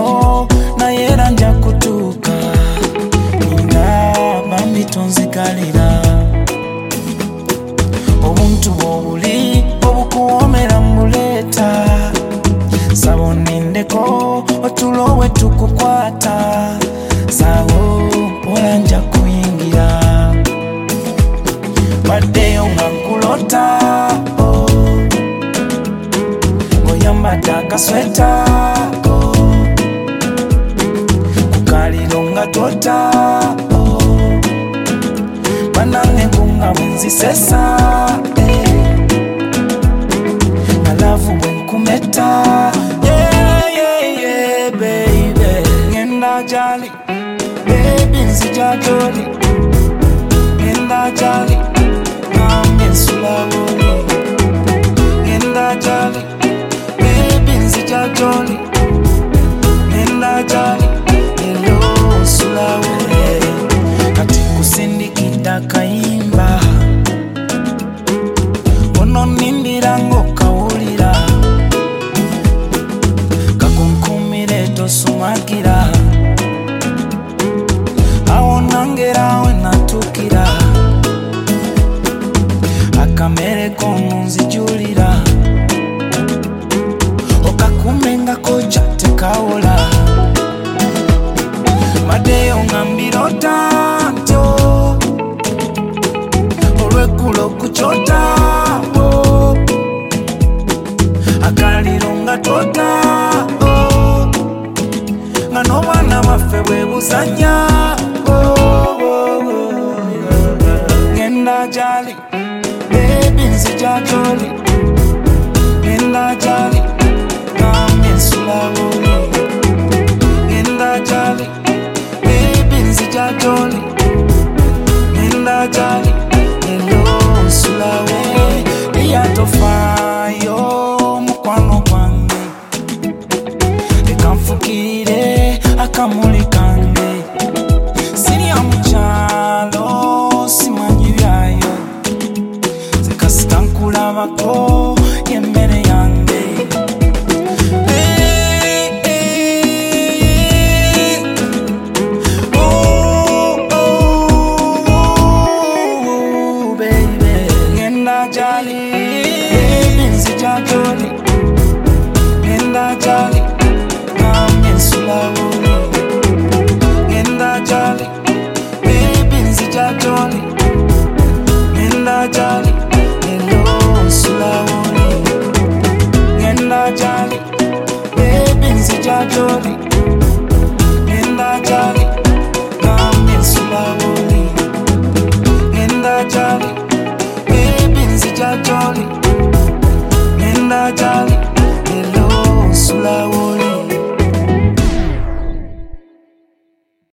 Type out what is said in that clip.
leero naye era nja kutuuka ndaba mbitonzigalira obuntu bw'obuli obukuwoomera mbuleeta saba onindeko otulowe tukukwata saawo mpola nja kuyingira baddeyo nga nkulota ng'oyambadde akasweta ku kaliro nga tota banange nkunga bwe nzisesa na laavu bwe nkumeta baby ngenda gyali baby nzija gy'oli ngenda gyali nambye nsula bw'oli ngenda gyali baby nzija gy'oli ngenda gyali leero nsula bw'oli kati kusindikidde akayimba ono nindira ng'okawulira kakunkumire tosumagira awo nangera we natuukira akamere k'omunzijulira okakumengako kya tekawola maddeyo nga mbirota ntyo olw'eggulo kukyota akaliro nga tota nga n'obwana baffe bwe buzanya ngenda gyali baby nzija gy'oli ngenda gyali nambye nsula bw'oli ngenda gyali baby nzija gy'oli ngenda gyali leero nsula bw'oli yatofaayo mukwano gwange leka nfukirire akamuli kange